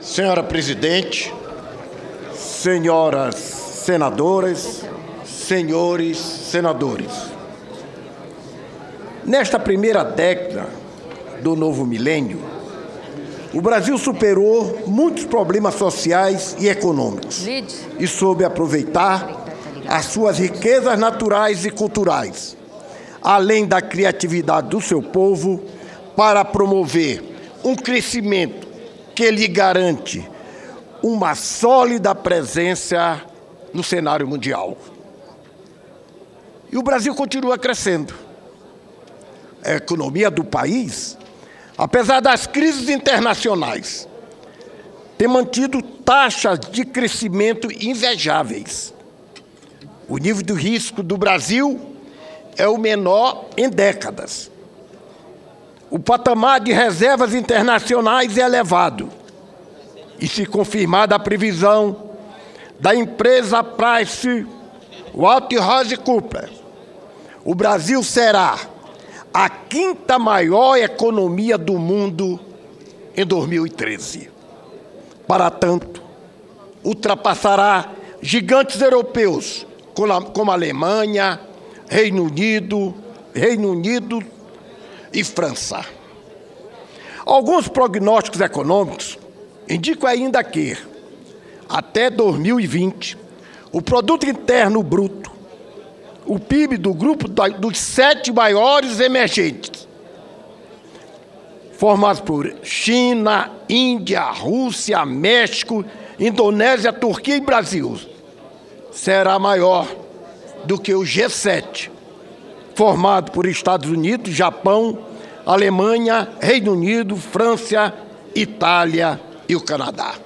Senhora Presidente, senhoras senadoras, senhores senadores. Nesta primeira década do novo milênio, o Brasil superou muitos problemas sociais e econômicos e soube aproveitar as suas riquezas naturais e culturais, além da criatividade do seu povo, para promover um crescimento que lhe garante uma sólida presença no cenário mundial. E o Brasil continua crescendo. A economia do país, apesar das crises internacionais, tem mantido taxas de crescimento invejáveis. O nível de risco do Brasil é o menor em décadas. O patamar de reservas internacionais é elevado. E se confirmada a previsão da empresa PricewaterhouseCoopers, o Brasil será a quinta maior economia do mundo em 2013. Para tanto, ultrapassará gigantes europeus como a Alemanha, Reino Unido e França. Alguns prognósticos econômicos indicam ainda que, até 2020, o Produto Interno Bruto, o PIB do grupo dos 7 maiores emergentes, formados por China, Índia, Rússia, México, Indonésia, Turquia e Brasil, será maior do que o G7, formado por Estados Unidos, Japão, Alemanha, Reino Unido, França, Itália e o Canadá.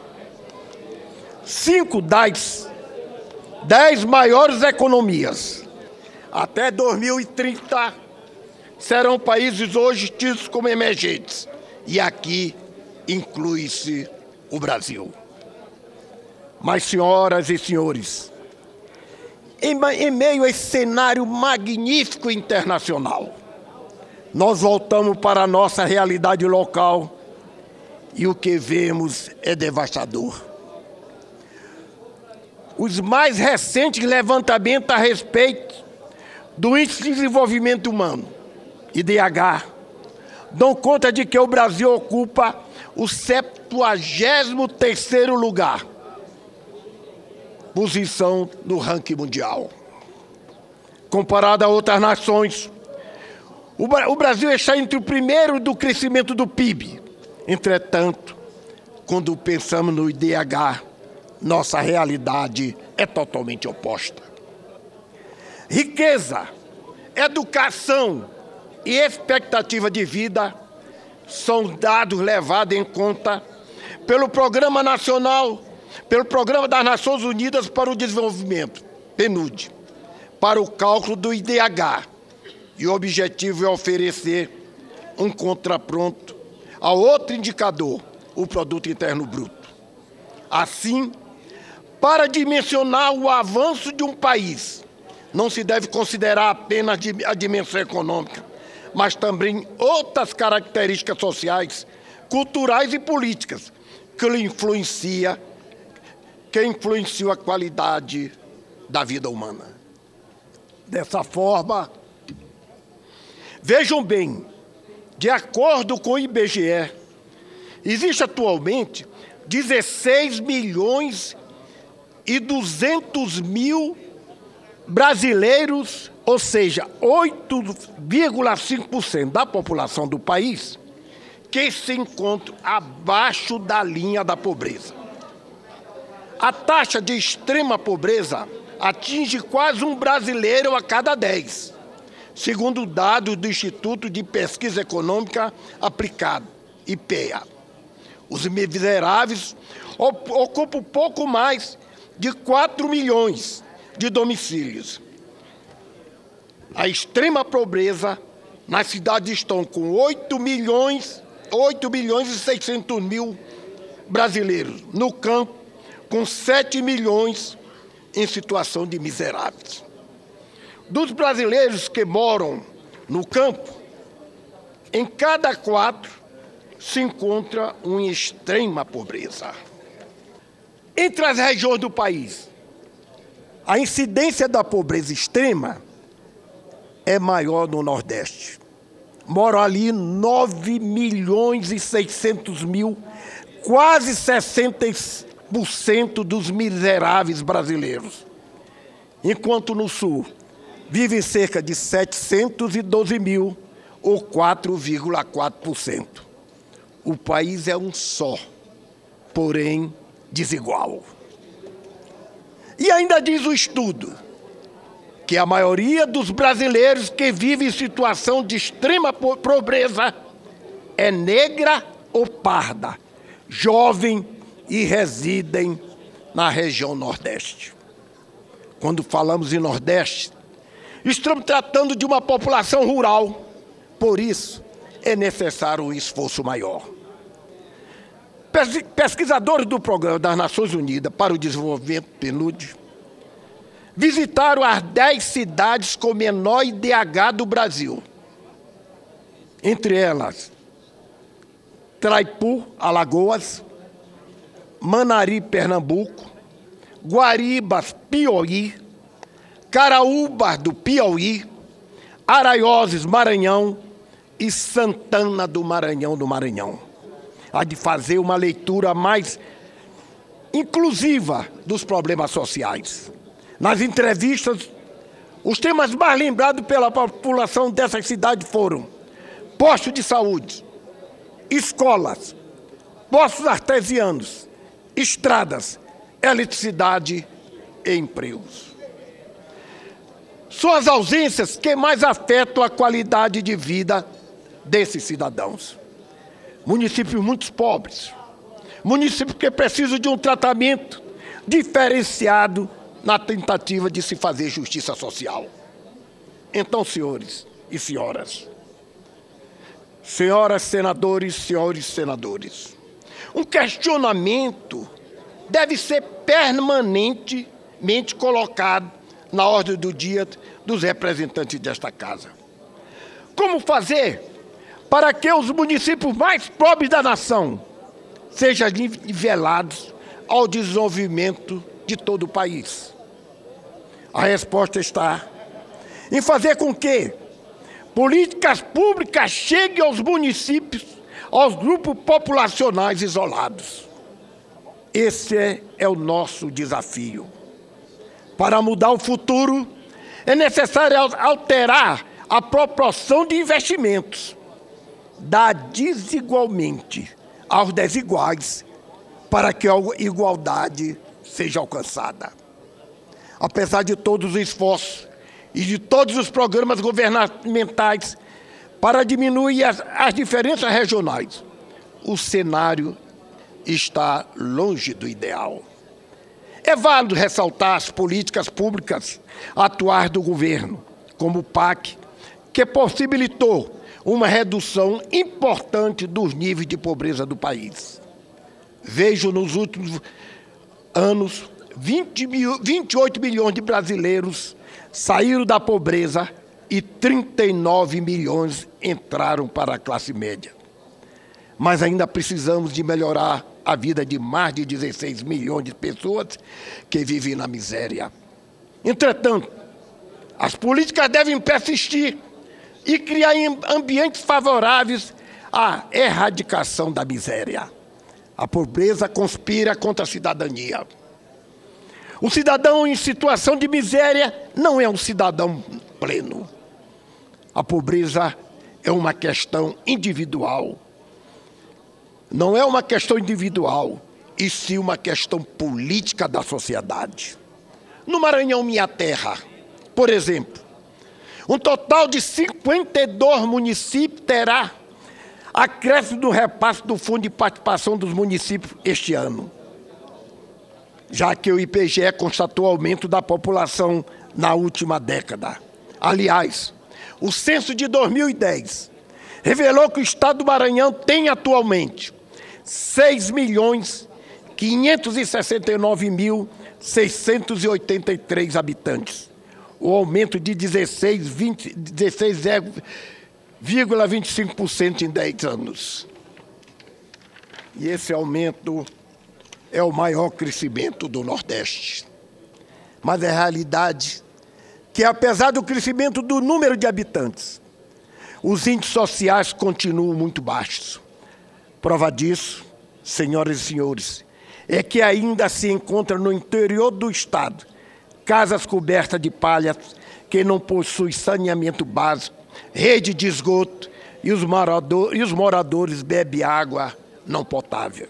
5 das 10 maiores economias até 2030 serão países hoje tidos como emergentes, e aqui inclui-se o Brasil. Mas, senhoras e senhores, em meio a esse cenário magnífico internacional, nós voltamos para a nossa realidade local e o que vemos é devastador. Os mais recentes levantamentos a respeito do Índice de Desenvolvimento Humano, IDH, dão conta de que o Brasil ocupa o 73º lugar, posição no ranking mundial. Comparado a outras nações, o Brasil está entre o primeiro do crescimento do PIB. Entretanto, quando pensamos no IDH, nossa realidade é totalmente oposta. Riqueza, educação e expectativa de vida são dados levados em conta pelo Programa das Nações Unidas para o Desenvolvimento, PNUD, para o cálculo do IDH. E o objetivo é oferecer um contraponto a outro indicador, o Produto Interno Bruto. Assim, para dimensionar o avanço de um país, não se deve considerar apenas a dimensão econômica, mas também outras características sociais, culturais e políticas que influenciam a qualidade da vida humana. Dessa forma, vejam bem, de acordo com o IBGE, existe atualmente 16.200.000 brasileiros, ou seja, 8,5% da população do país, que se encontram abaixo da linha da pobreza. A taxa de extrema pobreza atinge quase um brasileiro a cada 10, segundo dados do Instituto de Pesquisa Econômica Aplicada, IPEA. Os miseráveis ocupam pouco mais de 4 milhões de domicílios. A extrema pobreza nas cidades estão com 8.600.000 brasileiros, no campo, com 7 milhões em situação de miseráveis. Dos brasileiros que moram no campo, em cada 4, se encontra em extrema pobreza. Entre as regiões do país, a incidência da pobreza extrema é maior no Nordeste. Moram ali 9.600.000, quase 60% dos miseráveis brasileiros. Enquanto no Sul vivem cerca de 712 mil, ou 4,4%. O país é um só, porém desigual. E ainda diz o estudo que a maioria dos brasileiros que vivem em situação de extrema pobreza é negra ou parda, jovem e residem na região Nordeste. Quando falamos em Nordeste, estamos tratando de uma população rural, por isso é necessário um esforço maior. Pesquisadores do Programa das Nações Unidas para o Desenvolvimento, PNUD, visitaram as 10 cidades com menor IDH do Brasil. Entre elas, Traipu, Alagoas, Manari, Pernambuco, Guaribas, Piauí, Caraúbas do Piauí, Araioses, Maranhão e Santana do Maranhão. Há de fazer uma leitura mais inclusiva dos problemas sociais. Nas entrevistas, os temas mais lembrados pela população dessas cidades foram postos de saúde, escolas, poços artesianos, estradas, eletricidade e empregos. São as ausências que mais afetam a qualidade de vida desses cidadãos. Municípios muito pobres, municípios que precisam de um tratamento diferenciado na tentativa de se fazer justiça social. Então, senhores e senhoras, senhoras senadores, senhores senadores, um questionamento deve ser permanentemente colocado na ordem do dia dos representantes desta casa. Como fazer para que os municípios mais pobres da nação sejam nivelados ao desenvolvimento de todo o país? A resposta está em fazer com que políticas públicas cheguem aos municípios, aos grupos populacionais isolados. Esse é o nosso desafio. Para mudar o futuro, é necessário alterar a proporção de investimentos, dar desigualmente aos desiguais, para que a igualdade seja alcançada. Apesar de todos os esforços e de todos os programas governamentais para diminuir as diferenças regionais, o cenário está longe do ideal. É válido ressaltar as políticas públicas atuais do governo, como o PAC, que possibilitou uma redução importante dos níveis de pobreza do país. Vejo nos últimos anos 28 milhões de brasileiros saíram da pobreza e 39 milhões entraram para a classe média. Mas ainda precisamos de melhorar a vida de mais de 16 milhões de pessoas que vivem na miséria. Entretanto, as políticas devem persistir e criar ambientes favoráveis à erradicação da miséria. A pobreza conspira contra a cidadania. O cidadão em situação de miséria não é um cidadão pleno. A pobreza é uma questão individual. Não é uma questão individual, e sim uma questão política da sociedade. No Maranhão, minha terra, por exemplo, um total de 52 municípios terá acréscimo no repasse do Fundo de Participação dos Municípios este ano, já que o IBGE constatou aumento da população na última década. Aliás, o censo de 2010 revelou que o estado do Maranhão tem atualmente 6.569.683 habitantes, o aumento de 16,25% em 10 anos. E esse aumento é o maior crescimento do Nordeste. Mas é realidade que, apesar do crescimento do número de habitantes, os índices sociais continuam muito baixos. Prova disso, senhoras e senhores, é que ainda se encontra no interior do Estado casas cobertas de palha que não possuem saneamento básico, rede de esgoto e os moradores bebem água não potável.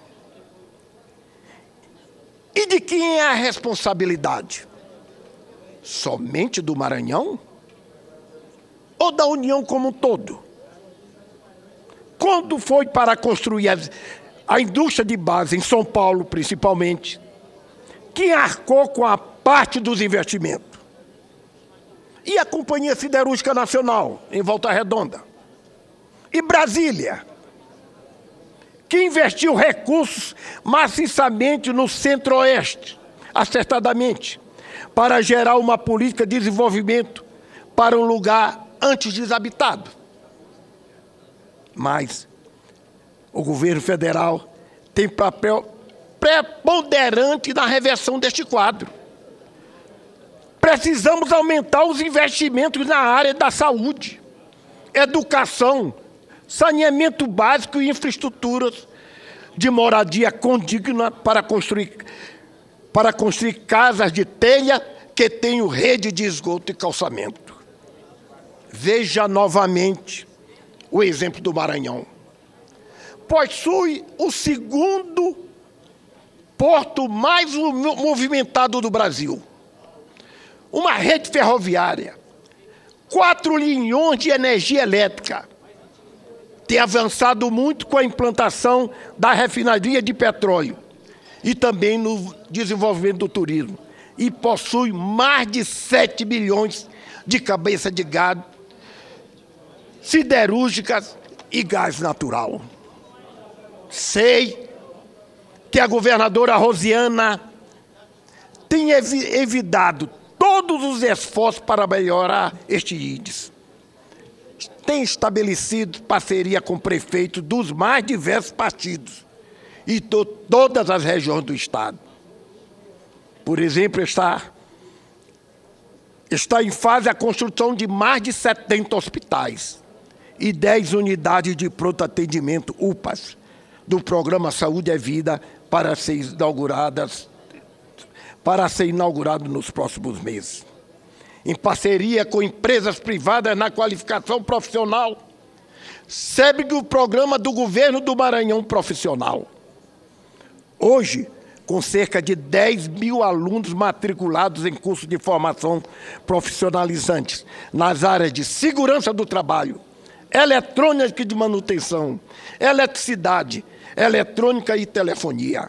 E de quem é a responsabilidade? Somente do Maranhão? Ou da União como um todo? Quando foi para construir a indústria de base em São Paulo, principalmente, quem arcou com a parte dos investimentos? E a Companhia Siderúrgica Nacional, em Volta Redonda? E Brasília, que investiu recursos maciçamente no Centro-Oeste, acertadamente, para gerar uma política de desenvolvimento para um lugar antes desabitado. Mas o governo federal tem papel preponderante na reversão deste quadro. Precisamos aumentar os investimentos na área da saúde, educação, saneamento básico e infraestruturas de moradia condigna para construir casas de telha que tenham rede de esgoto e calçamento. Veja novamente o exemplo do Maranhão. Possui o segundo porto mais movimentado do Brasil, uma rede ferroviária, 4 linhões de energia elétrica, tem avançado muito com a implantação da refinaria de petróleo e também no desenvolvimento do turismo, e possui mais de 7 bilhões de cabeças de gado, siderúrgicas e gás natural. Sei que a governadora Rosiana tem evitado todos os esforços para melhorar este índice. Tem estabelecido parceria com prefeitos dos mais diversos partidos e todas as regiões do Estado. Por exemplo, está em fase a construção de mais de 70 hospitais e 10 unidades de pronto atendimento UPAs do Programa Saúde é Vida para ser inaugurado nos próximos meses. Em parceria com empresas privadas na qualificação profissional, segue o programa do governo do Maranhão Profissional. Hoje, com cerca de 10 mil alunos matriculados em cursos de formação profissionalizantes nas áreas de segurança do trabalho, eletrônica de manutenção, eletricidade, eletrônica e telefonia,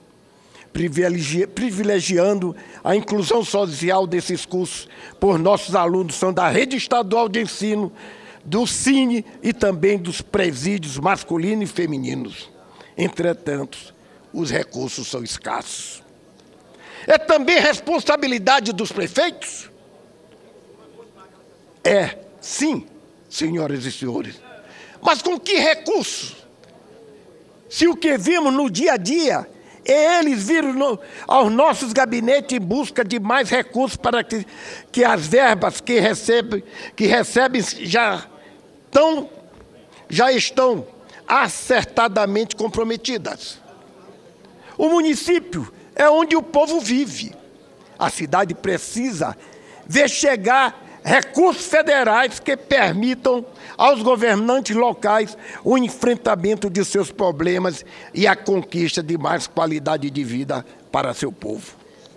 privilegiando a inclusão social desses cursos por nossos alunos são da Rede Estadual de Ensino, do Cine e também dos presídios masculinos e femininos. Entretanto, os recursos são escassos. É também responsabilidade dos prefeitos? É, sim, senhoras e senhores. Mas com que recursos? Se o que vimos no dia a dia é eles viram aos nossos gabinetes em busca de mais recursos para que as verbas que recebem já estão acertadamente comprometidas. O município é onde o povo vive. A cidade precisa ver chegar recursos federais que permitam aos governantes locais o enfrentamento de seus problemas e a conquista de mais qualidade de vida para seu povo.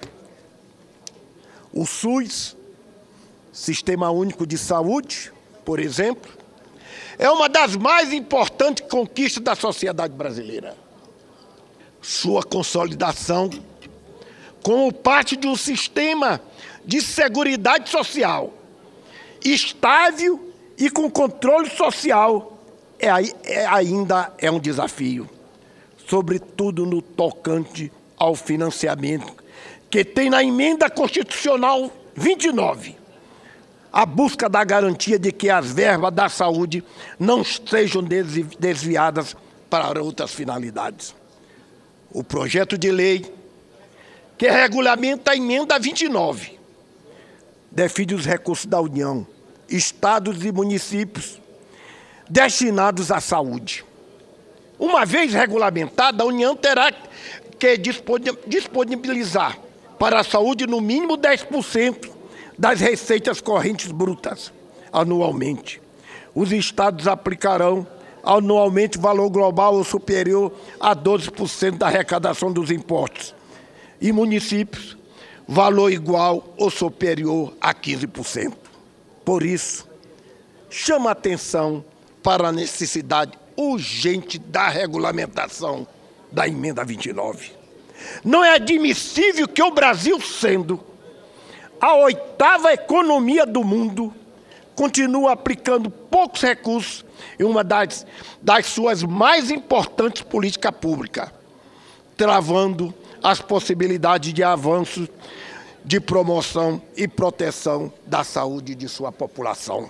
O SUS, Sistema Único de Saúde, por exemplo, é uma das mais importantes conquistas da sociedade brasileira. Sua consolidação como parte de um sistema de seguridade social estável e com controle social ainda é um desafio, sobretudo no tocante ao financiamento, que tem na Emenda Constitucional 29 a busca da garantia de que as verbas da saúde não sejam desviadas para outras finalidades. O projeto de lei que regulamenta a emenda 29 define os recursos da União, estados e municípios destinados à saúde. Uma vez regulamentada, a União terá que disponibilizar para a saúde no mínimo 10% das receitas correntes brutas anualmente. Os estados aplicarão anualmente valor global ou superior a 12% da arrecadação dos impostos. E municípios, valor igual ou superior a 15%. Por isso, chama a atenção para a necessidade urgente da regulamentação da emenda 29. Não é admissível que o Brasil, sendo a 8ª economia do mundo, continue aplicando poucos recursos em uma das suas mais importantes políticas públicas, travando as possibilidades de avanço, de promoção e proteção da saúde de sua população.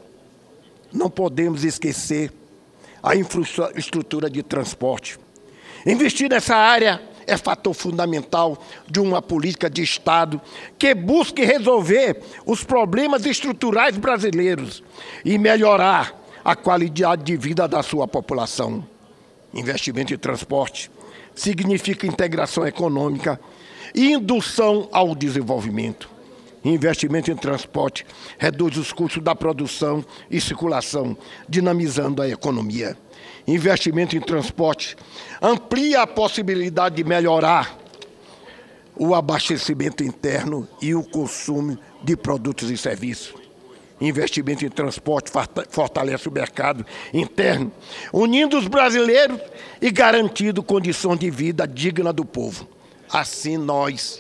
Não podemos esquecer a infraestrutura de transporte. Investir nessa área é fator fundamental de uma política de Estado que busque resolver os problemas estruturais brasileiros e melhorar a qualidade de vida da sua população. Investimento em transporte significa integração econômica e indução ao desenvolvimento. Investimento em transporte reduz os custos da produção e circulação, dinamizando a economia. Investimento em transporte amplia a possibilidade de melhorar o abastecimento interno e o consumo de produtos e serviços. Investimento em transporte fortalece o mercado interno, unindo os brasileiros e garantindo condições de vida digna do povo. Assim nós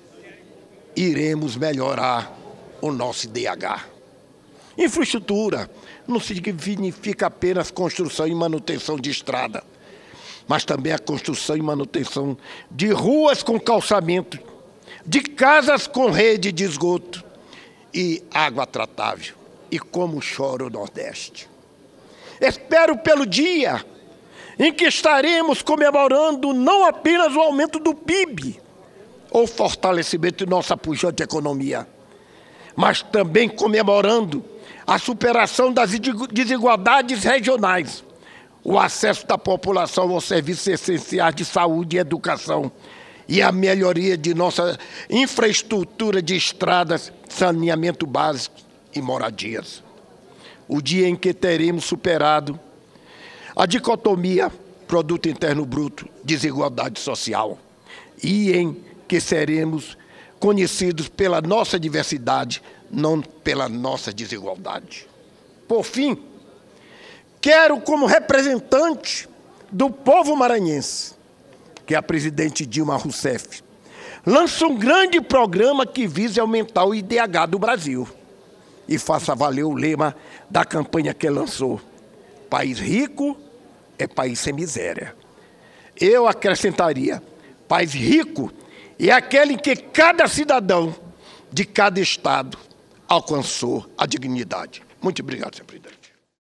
iremos melhorar o nosso IDH. Infraestrutura não significa apenas construção e manutenção de estrada, mas também a construção e manutenção de ruas com calçamento, de casas com rede de esgoto e água tratável. E como chora o Nordeste. Espero pelo dia em que estaremos comemorando não apenas o aumento do PIB, ou fortalecimento de nossa pujante economia, mas também comemorando a superação das desigualdades regionais, o acesso da população aos serviços essenciais de saúde e educação e a melhoria de nossa infraestrutura de estradas, saneamento básico e moradias. O dia em que teremos superado a dicotomia produto interno bruto, desigualdade social, e em que seremos conhecidos pela nossa diversidade, não pela nossa desigualdade. Por fim, quero, como representante do povo maranhense, que a presidente Dilma Rousseff lança um grande programa que visa aumentar o IDH do Brasil e faça valer o lema da campanha que lançou: país rico é país sem miséria. Eu acrescentaria: país rico é aquele em que cada cidadão de cada estado alcançou a dignidade. Muito obrigado, senhor presidente.